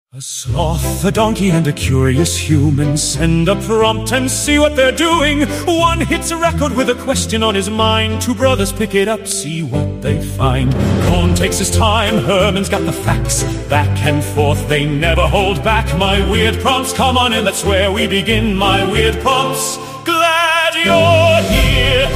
A sloth, a donkey, and a curious human send a prompt and see what they're doing. One hits a record with a question on his mind. Two brothers pick it up, see what they find. Cohn takes his time, Herman's got the facts. Back and forth, they never hold back. My weird prompts, come on in, that's where we begin. My weird prompts, glad you're here.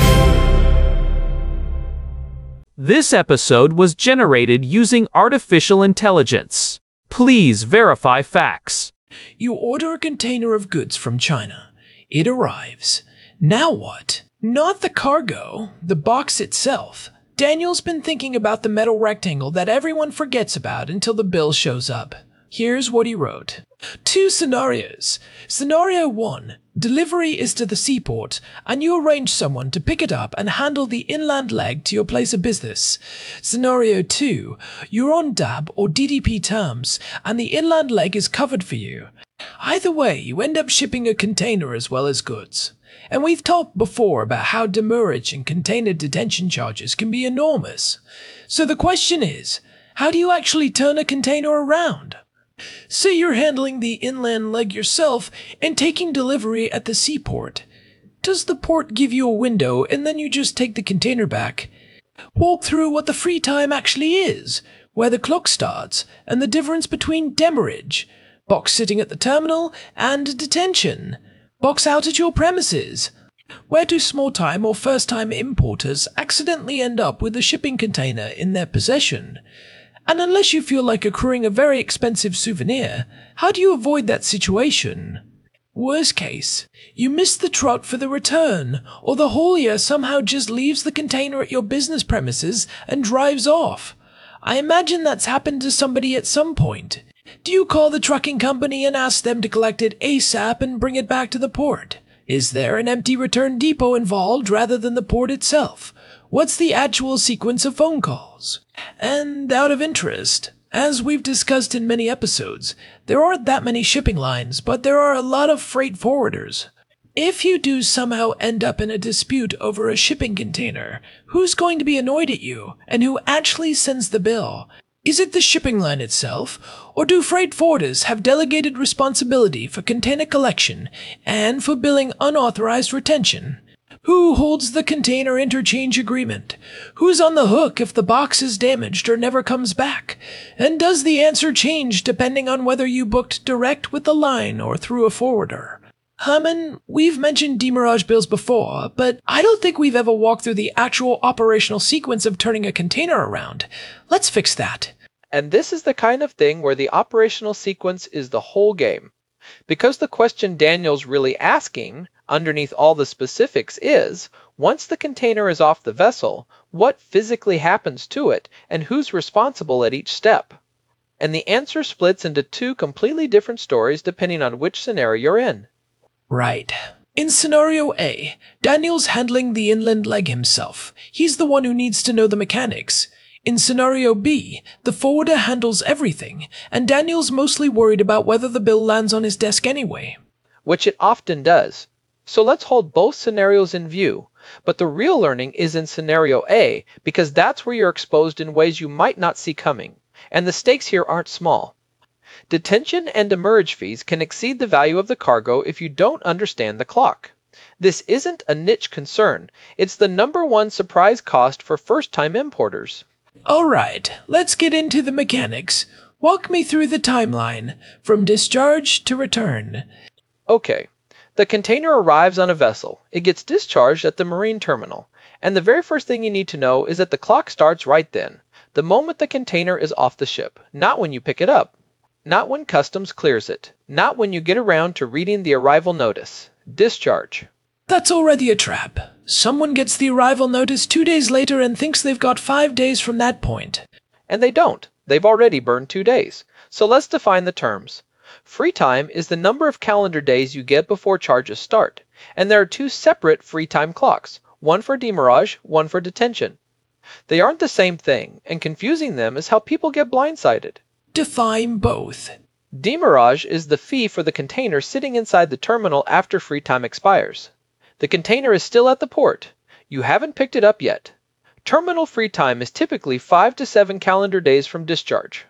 This episode was generated using artificial intelligence. Please verify facts. You order a container of goods from China. It arrives. Now what? Not the cargo, the box itself. Daniel's been thinking about the metal rectangle that everyone forgets about until the bill shows up. Here's what he wrote. 2 scenarios. Scenario 1. Delivery is to the seaport, and you arrange someone to pick it up and handle the inland leg to your place of business. Scenario 2. You're on DAB or DDP terms, and the inland leg is covered for you. Either way, you end up shipping a container as well as goods. And we've talked before about how demurrage and container detention charges can be enormous. So the question is, how do you actually turn a container around? Say you're handling the inland leg yourself and taking delivery at the seaport. Does the port give you a window and then you just take the container back? Walk through what the free time actually is, where the clock starts, and the difference between demurrage, box sitting at the terminal, and detention, box out at your premises. Where do small-time or first-time importers accidentally end up with a shipping container in their possession? And unless you feel like accruing a very expensive souvenir, how do you avoid that situation? Worst case, you miss the trot for the return, or the haulier somehow just leaves the container at your business premises and drives off. I imagine that's happened to somebody at some point. Do you call the trucking company and ask them to collect it ASAP and bring it back to the port? Is there an empty return depot involved rather than the port itself? What's the actual sequence of phone calls? And out of interest, as we've discussed in many episodes, there aren't that many shipping lines, but there are a lot of freight forwarders. If you do somehow end up in a dispute over a shipping container, who's going to be annoyed at you, and who actually sends the bill? Is it the shipping line itself, or do freight forwarders have delegated responsibility for container collection and for billing unauthorized retention? Who holds the container interchange agreement? Who's on the hook if the box is damaged or never comes back? And does the answer change depending on whether you booked direct with the line or through a forwarder? Herman, we've mentioned demurrage bills before, but I don't think we've ever walked through the actual operational sequence of turning a container around. Let's fix that. And this is the kind of thing where the operational sequence is the whole game. Because the question Daniel's really asking, underneath all the specifics, is, once the container is off the vessel, what physically happens to it, and who's responsible at each step? And the answer splits into 2 completely different stories depending on which scenario you're in. Right. In scenario A, Daniel's handling the inland leg himself. He's the one who needs to know the mechanics. In scenario B, the forwarder handles everything, and Daniel's mostly worried about whether the bill lands on his desk anyway. Which it often does. So let's hold both scenarios in view, but the real learning is in scenario A, because that's where you're exposed in ways you might not see coming, and the stakes here aren't small. Detention and demurrage fees can exceed the value of the cargo if you don't understand the clock. This isn't a niche concern, it's the #1 surprise cost for first-time importers. Alright, let's get into the mechanics. Walk me through the timeline, from discharge to return. Okay, the container arrives on a vessel. It gets discharged at the marine terminal. And the very first thing you need to know is that the clock starts right then, the moment the container is off the ship, not when you pick it up. Not when customs clears it, not when you get around to reading the arrival notice. Discharge. That's already a trap. Someone gets the arrival notice 2 days later and thinks they've got 5 days from that point. And they don't. They've already burned 2 days. So let's define the terms. Free time is the number of calendar days you get before charges start. And there are 2 separate free time clocks, one for demurrage, one for detention. They aren't the same thing, and confusing them is how people get blindsided. Define both. Demurrage is the fee for the container sitting inside the terminal after free time expires. The container is still at the port. You haven't picked it up yet. Terminal free time is typically 5 to 7 calendar days from discharge.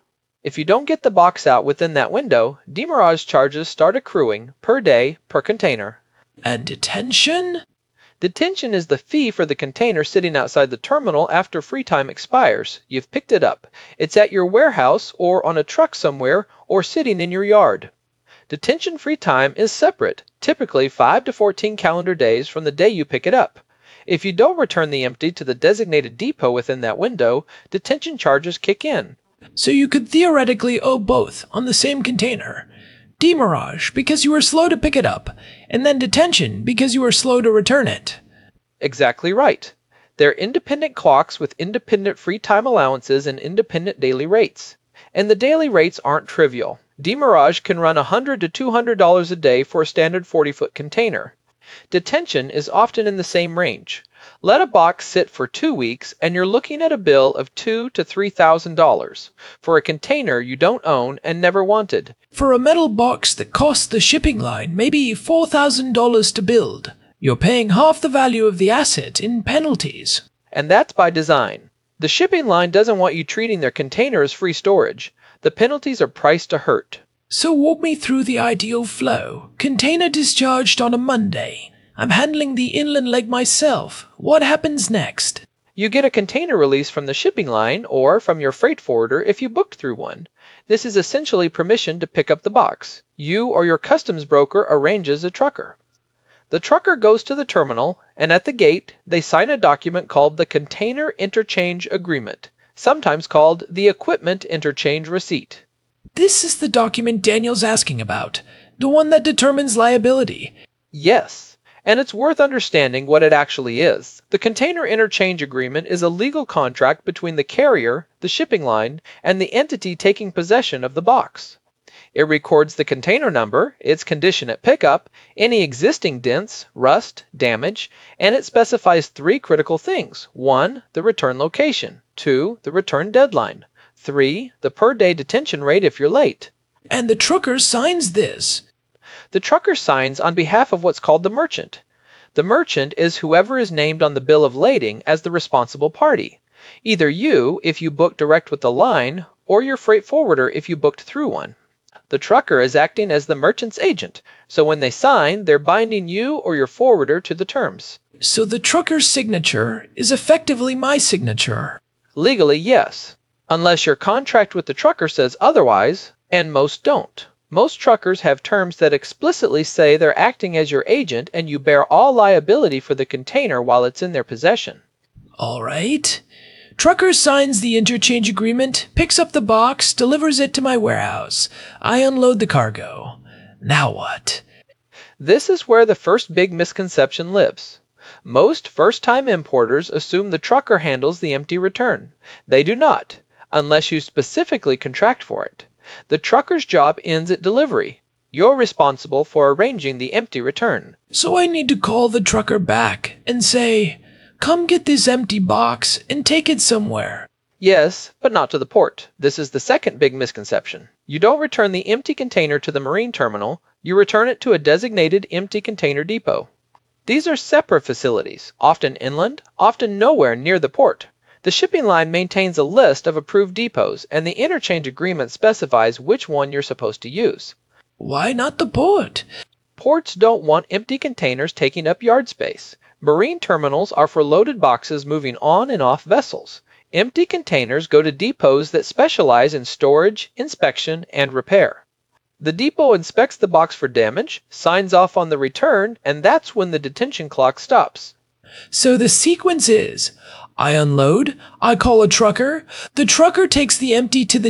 If you don't get the box out within that window, demurrage charges start accruing per day per container. And detention? Detention is the fee for the container sitting outside the terminal after free time expires. You've picked it up. It's at your warehouse or on a truck somewhere or sitting in your yard. Detention free time is separate, typically 5 to 14 calendar days from the day you pick it up. If you don't return the empty to the designated depot within that window, detention charges kick in. So you could theoretically owe both on the same container. Demurrage because you were slow to pick it up, and then detention because you were slow to return it. Exactly right. They're independent clocks with independent free time allowances and independent daily rates. And the daily rates aren't trivial. Demurrage can run $100 to $200 a day for a standard 40-foot container. Detention is often in the same range. Let a box sit for 2 weeks and you're looking at a bill of $2,000 to $3,000 for a container you don't own and never wanted. For a metal box that costs the shipping line maybe $4,000 to build, you're paying half the value of the asset in penalties. And that's by design. The shipping line doesn't want you treating their container as free storage. The penalties are priced to hurt. So walk me through the ideal flow. Container discharged on a Monday. I'm handling the inland leg myself. What happens next? You get a container release from the shipping line or from your freight forwarder if you booked through one. This is essentially permission to pick up the box. You or your customs broker arranges a trucker. The trucker goes to the terminal, and at the gate, they sign a document called the Container Interchange Agreement, sometimes called the Equipment Interchange Receipt. This is the document Daniel's asking about, the one that determines liability. Yes, and it's worth understanding what it actually is. The Container Interchange Agreement is a legal contract between the carrier, the shipping line, and the entity taking possession of the box. It records the container number, its condition at pickup, any existing dents, rust, damage, and it specifies 3 critical things. 1, the return location. 2, the return deadline. 3, the per-day detention rate if you're late. And the trucker signs this. The trucker signs on behalf of what's called the merchant. The merchant is whoever is named on the bill of lading as the responsible party. Either you, if you book direct with the line, or your freight forwarder if you booked through one. The trucker is acting as the merchant's agent, so when they sign, they're binding you or your forwarder to the terms. So the trucker's signature is effectively my signature. Legally, yes, unless your contract with the trucker says otherwise, and most don't. Most truckers have terms that explicitly say they're acting as your agent and you bear all liability for the container while it's in their possession. All right. Trucker signs the interchange agreement, picks up the box, delivers it to my warehouse. I unload the cargo. Now what? This is where the first big misconception lives. Most first-time importers assume the trucker handles the empty return. They do not, unless you specifically contract for it. The trucker's job ends at delivery. You're responsible for arranging the empty return. So I need to call the trucker back and say, "Come get this empty box and take it somewhere." Yes, but not to the port. This is the second big misconception. You don't return the empty container to the marine terminal, you return it to a designated empty container depot. These are separate facilities, often inland, often nowhere near the port. The shipping line maintains a list of approved depots, and the interchange agreement specifies which one you're supposed to use. Why not the port? Ports don't want empty containers taking up yard space. Marine terminals are for loaded boxes moving on and off vessels. Empty containers go to depots that specialize in storage, inspection, and repair. The depot inspects the box for damage, signs off on the return, and that's when the detention clock stops. So the sequence is, I unload, I call a trucker, the trucker takes the empty to the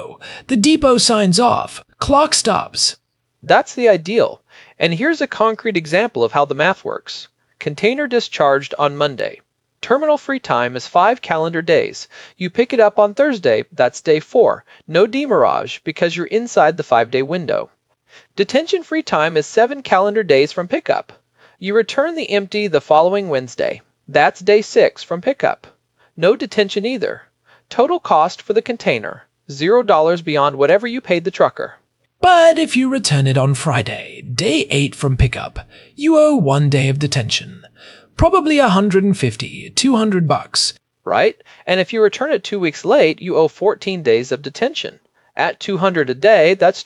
depot signs off, clock stops. That's the ideal. And here's a concrete example of how the math works. Container discharged on Monday. Terminal free time is 5 calendar days. You pick it up on Thursday, that's day 4. No demurrage because you're inside the 5-day window. Detention free time is 7 calendar days from pickup. You return the empty the following Wednesday. That's day 6 from pickup. No detention either. Total cost for the container, $0 beyond whatever you paid the trucker. But if you return it on Friday, day 8 from pickup, you owe 1 day of detention. Probably $150, $200. Right? And if you return it 2 weeks late, you owe 14 days of detention. At $200 a day, that's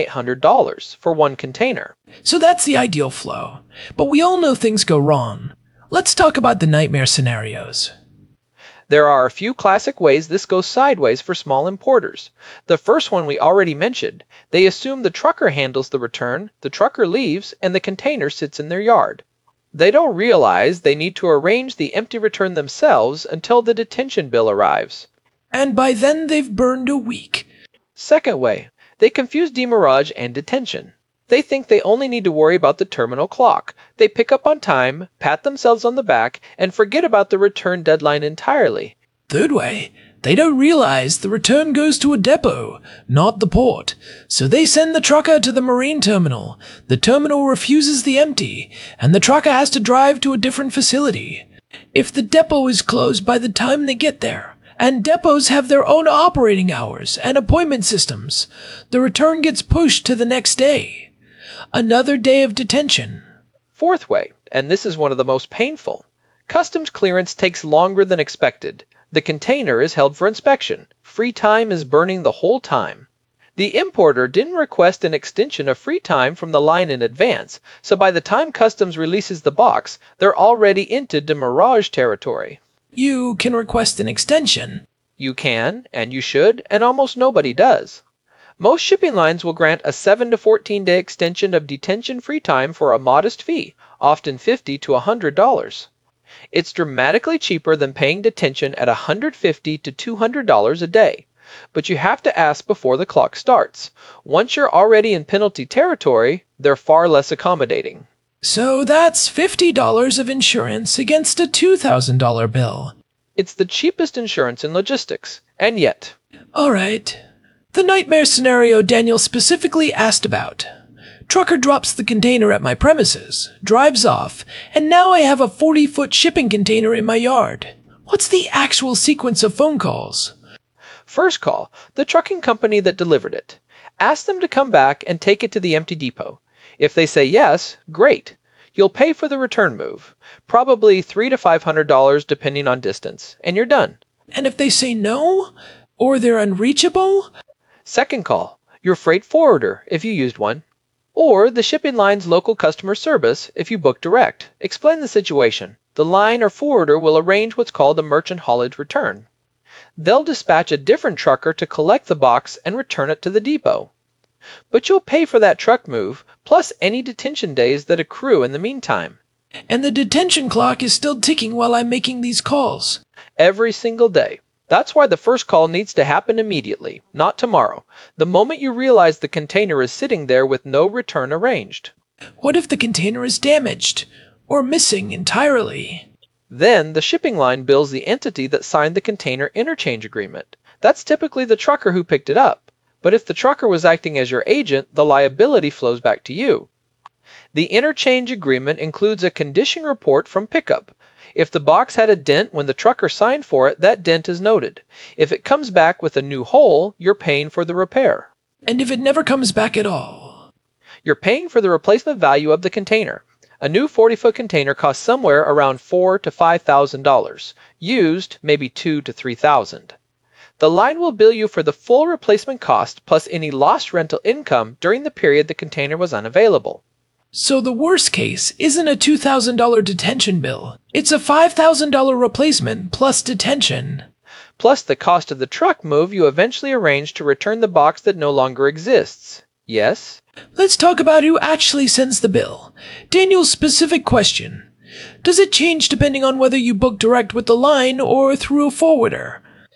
$2,800 for one container. So that's the ideal flow. But we all know things go wrong. Let's talk about the nightmare scenarios. There are a few classic ways this goes sideways for small importers. The first one we already mentioned. They assume the trucker handles the return, the trucker leaves, and the container sits in their yard. They don't realize they need to arrange the empty return themselves until the detention bill arrives. And by then they've burned a week. Second way, they confuse demurrage and detention. They think they only need to worry about the terminal clock. They pick up on time, pat themselves on the back, and forget about the return deadline entirely. Third way, they don't realize the return goes to a depot, not the port. So they send the trucker to the marine terminal. The terminal refuses the empty, and the trucker has to drive to a different facility. If the depot is closed by the time they get there, and depots have their own operating hours and appointment systems, the return gets pushed to the next day. Another day of detention. Fourth way, and this is one of the most painful. Customs clearance takes longer than expected. The container is held for inspection. Free time is burning the whole time. The importer didn't request an extension of free time from the line in advance, so by the time customs releases the box, they're already into demurrage territory. You can request an extension. You can, and you should, and almost nobody does. Most shipping lines will grant a 7 to 14 day extension of detention free time for a modest fee, often $50 to $100. It's dramatically cheaper than paying detention at $150 to $200 a day. But you have to ask before the clock starts. Once you're already in penalty territory, they're far less accommodating. So that's $50 of insurance against a $2,000 bill. It's the cheapest insurance in logistics, and yet. All right. The nightmare scenario Daniel specifically asked about. Trucker drops the container at my premises, drives off, and now I have a 40-foot shipping container in my yard. What's the actual sequence of phone calls? First call, the trucking company that delivered it. Ask them to come back and take it to the empty depot. If they say yes, great. You'll pay for the return move, probably $300 to $500 depending on distance, and you're done. And if they say no? Or they're unreachable? Second call, your freight forwarder, if you used one. Or the shipping line's local customer service, if you book direct. Explain the situation. The line or forwarder will arrange what's called a merchant haulage return. They'll dispatch a different trucker to collect the box and return it to the depot. But you'll pay for that truck move, plus any detention days that accrue in the meantime. And the detention clock is still ticking while I'm making these calls. Every single day. That's why the first call needs to happen immediately, not tomorrow, the moment you realize the container is sitting there with no return arranged. What if the container is damaged or missing entirely? Then the shipping line bills the entity that signed the container interchange agreement. That's typically the trucker who picked it up. But if the trucker was acting as your agent, the liability flows back to you. The interchange agreement includes a condition report from pickup. If the box had a dent when the trucker signed for it, that dent is noted. If it comes back with a new hole, you're paying for the repair. And if it never comes back at all? You're paying for the replacement value of the container. A new 40-foot container costs somewhere around $4,000 to $5,000. Used, maybe $2,000 to $3,000. The line will bill you for the full replacement cost plus any lost rental income during the period the container was unavailable. So the worst case isn't a $2,000 detention bill. It's a $5,000 replacement plus detention. Plus the cost of the truck move you eventually arrange to return the box that no longer exists. Yes? Let's talk about who actually sends the bill. Daniel's specific question. Does it change depending on whether you book direct with the line or through a forwarder?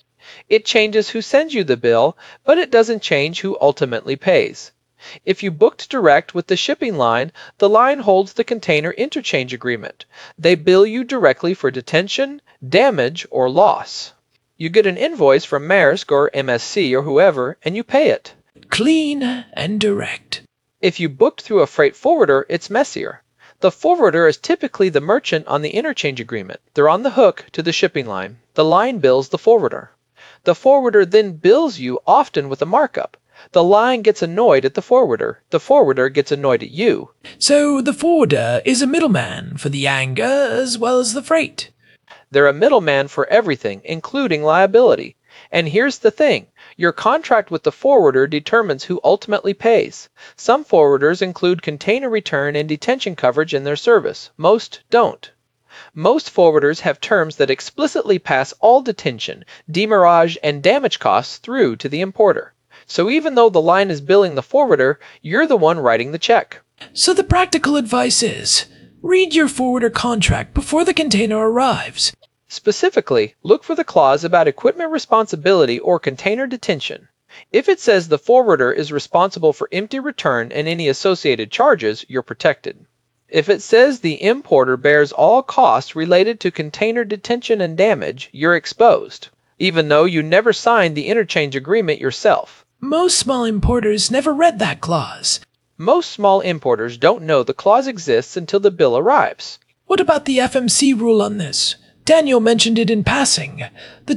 It changes who sends you the bill, but it doesn't change who ultimately pays. If you booked direct with the shipping line, the line holds the container interchange agreement. They bill you directly for detention, damage, or loss. You get an invoice from Maersk or MSC or whoever, and you pay it. Clean and direct. If you booked through a freight forwarder, it's messier. The forwarder is typically the merchant on the interchange agreement. They're on the hook to the shipping line. The line bills the forwarder. The forwarder then bills you, often with a markup. The line gets annoyed at the forwarder gets annoyed at you. So the forwarder is a middleman for the anger as well as the freight. They're a middleman for everything, including liability. And here's the thing, Your contract with the forwarder determines who ultimately pays. Some forwarders include container return and detention coverage in their service. Most don't. Most forwarders have terms that explicitly pass all detention, demurrage, and damage costs through to the importer. So even though the line is billing the forwarder, you're the one writing the check. So the practical advice is, read your forwarder contract before the container arrives. Specifically, look for the clause about equipment responsibility or container detention. If it says the forwarder is responsible for empty return and any associated charges, you're protected. If it says the importer bears all costs related to container detention and damage, you're exposed, even though you never signed the interchange agreement yourself. Most small importers never read that clause. Most small importers don't know the clause exists until the bill arrives. What about the FMC rule on this? Daniel mentioned it in passing. The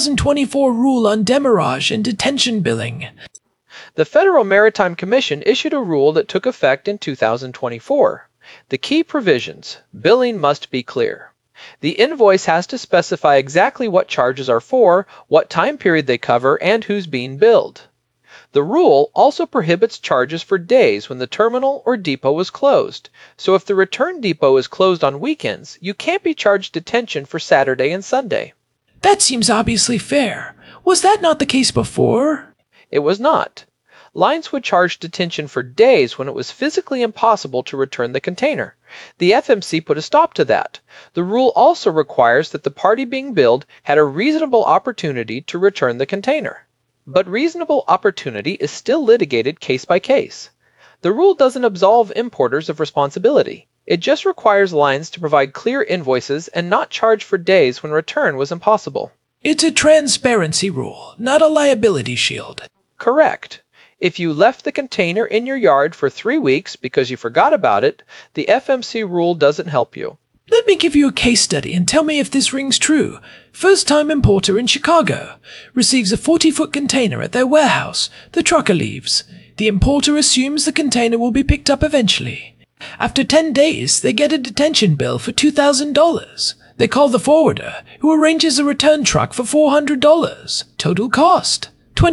2024 rule on demurrage and detention billing. The Federal Maritime Commission issued a rule that took effect in 2024. The key provisions: billing must be clear. The invoice has to specify exactly what charges are for, what time period they cover, and who's being billed. The rule also prohibits charges for days when the terminal or depot is closed. So if the return depot is closed on weekends, you can't be charged detention for Saturday and Sunday. That seems obviously fair. Was that not the case before? It was not. Lines would charge detention for days when it was physically impossible to return the container. The FMC put a stop to that. The rule also requires that the party being billed had a reasonable opportunity to return the container. But reasonable opportunity is still litigated case by case. The rule doesn't absolve importers of responsibility. It just requires lines to provide clear invoices and not charge for days when return was impossible. It's a transparency rule, not a liability shield. Correct. If you left the container in your yard for 3 weeks because you forgot about it, the FMC rule doesn't help you. Let me give you a case study and tell me if this rings true. First-time importer in Chicago receives a 40-foot container at their warehouse. The trucker leaves. The importer assumes the container will be picked up eventually. After 10 days, they get a detention bill for $2,000. They call the forwarder, who arranges a return truck for $400. Total cost: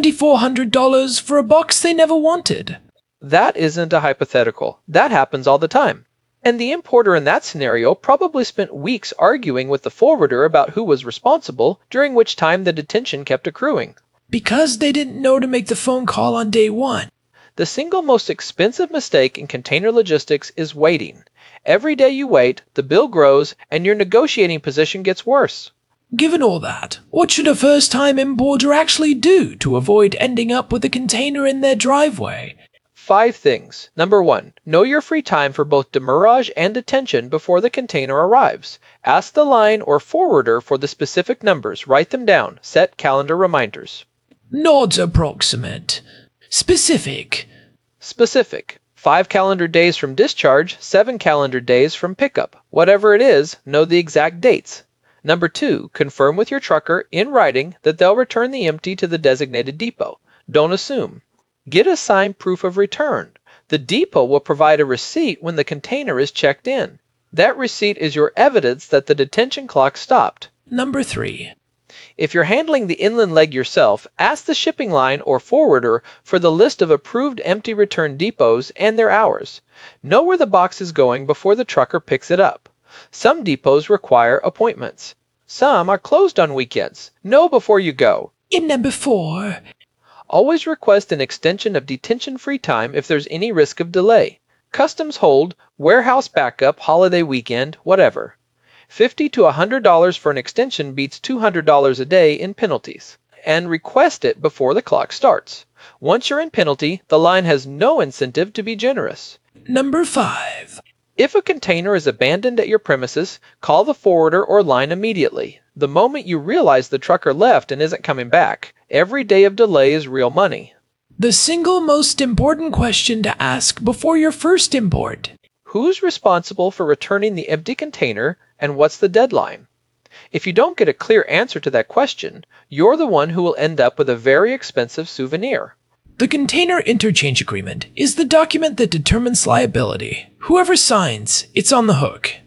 $2,400 for a box they never wanted. That isn't a hypothetical. That happens all the time. And the importer in that scenario probably spent weeks arguing with the forwarder about who was responsible, during which time the detention kept accruing. Because they didn't know to make the phone call on day one. The single most expensive mistake in container logistics is waiting. Every day you wait, the bill grows, and your negotiating position gets worse. Given all that, what should a first-time importer actually do to avoid ending up with a container in their driveway? 5 things. Number 1, know your free time for both demurrage and detention before the container arrives. Ask the line or forwarder for the specific numbers. Write them down. Set calendar reminders. Not approximate. Specific. Specific. 5 calendar days from discharge, 7 calendar days from pickup. Whatever it is, know the exact dates. Number 2, confirm with your trucker in writing that they'll return the empty to the designated depot. Don't assume. Get a signed proof of return. The depot will provide a receipt when the container is checked in. That receipt is your evidence that the detention clock stopped. Number 3. If you're handling the inland leg yourself, ask the shipping line or forwarder for the list of approved empty return depots and their hours. Know where the box is going before the trucker picks it up. Some depots require appointments. Some are closed on weekends. Know before you go. In number 4. Always request an extension of detention-free time if there's any risk of delay. Customs hold, warehouse backup, holiday weekend, whatever. $50 to $100 for an extension beats $200 a day in penalties. And request it before the clock starts. Once you're in penalty, the line has no incentive to be generous. Number 5. If a container is abandoned at your premises, call the forwarder or line immediately. The moment you realize the trucker left and isn't coming back, every day of delay is real money. The single most important question to ask before your first import. Who's responsible for returning the empty container, and what's the deadline? If you don't get a clear answer to that question, you're the one who will end up with a very expensive souvenir. The Container Interchange Agreement is the document that determines liability. Whoever signs, it's on the hook.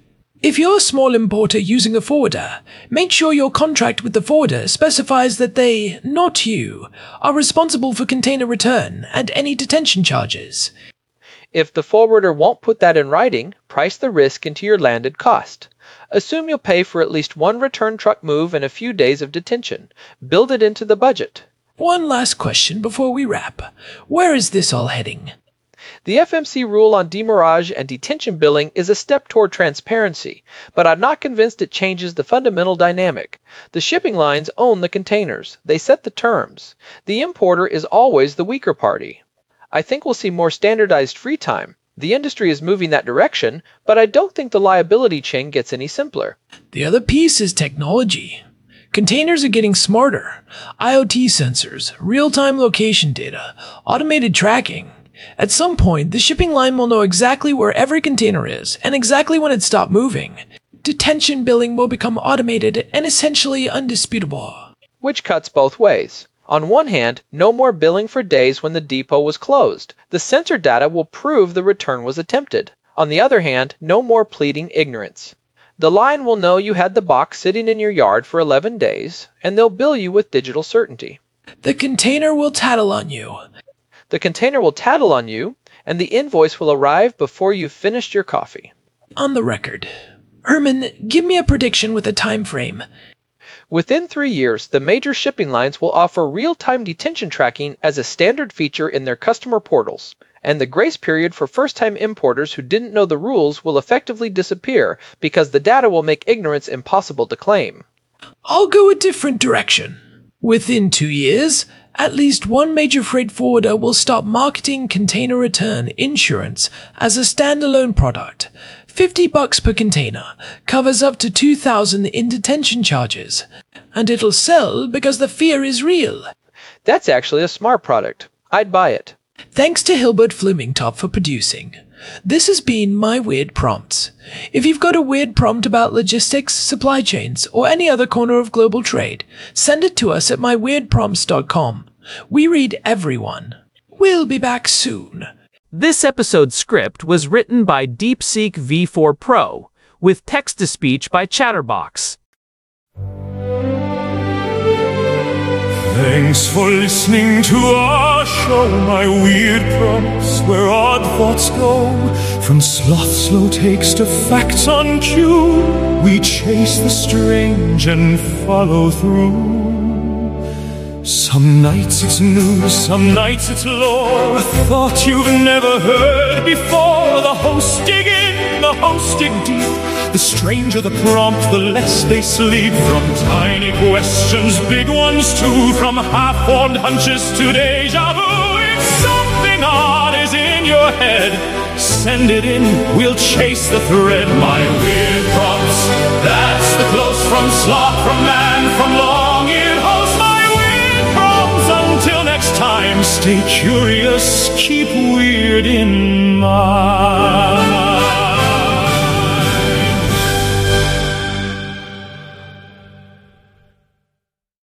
If you're a small importer using a forwarder, make sure your contract with the forwarder specifies that they, not you, are responsible for container return and any detention charges. If the forwarder won't put that in writing, price the risk into your landed cost. Assume you'll pay for at least one return truck move and a few days of detention. Build it into the budget. One last question before we wrap. Where is this all heading? The FMC rule on demurrage and detention billing is a step toward transparency, but I'm not convinced it changes the fundamental dynamic. The shipping lines own the containers. They set the terms. The importer is always the weaker party. I think we'll see more standardized free time. The industry is moving that direction, but I don't think the liability chain gets any simpler. The other piece is technology. Containers are getting smarter. IoT sensors, real-time location data, automated tracking. At some point, the shipping line will know exactly where every container is and exactly when it stopped moving. Detention billing will become automated and essentially undisputable. Which cuts both ways. On one hand, no more billing for days when the depot was closed. The sensor data will prove the return was attempted. On the other hand, no more pleading ignorance. The line will know you had the box sitting in your yard for 11 days, and they'll bill you with digital certainty. The container will tattle on you. The container will tattle on you, and the invoice will arrive before you've finished your coffee. On the record. Herman, give me a prediction with a time frame. Within 3 years, the major shipping lines will offer real-time detention tracking as a standard feature in their customer portals, and the grace period for first-time importers who didn't know the rules will effectively disappear because the data will make ignorance impossible to claim. I'll go a different direction. Within 2 years, at least one major freight forwarder will stop marketing container return insurance as a standalone product. $50 per container covers up to $2,000 in detention charges, and it'll sell because the fear is real. That's actually a smart product. I'd buy it. Thanks to Hilbert Flemingtop for producing. This has been My Weird Prompts. If you've got a weird prompt about logistics, supply chains, or any other corner of global trade, send it to us at myweirdprompts.com. We read everyone. We'll be back soon. This episode's script was written by DeepSeek V4 Pro, with text-to-speech by Chatterbox. Thanks for listening to our show, My Weird Prompts, where odd thoughts go. From sloth slow takes to facts on cue, we chase the strange and follow through. Some nights it's news, some nights it's lore, a thought you've never heard before. The hosts dig in, the hosts dig deep. The stranger the prompt, the less they sleep. From tiny questions, big ones too, from half-formed hunches to deja vu. If something odd is in your head, send it in, we'll chase the thread. My Weird Prompts, that's the close from sloth, from man, from long-eared host. My Weird Prompts, until next time, stay curious, keep weird in mind.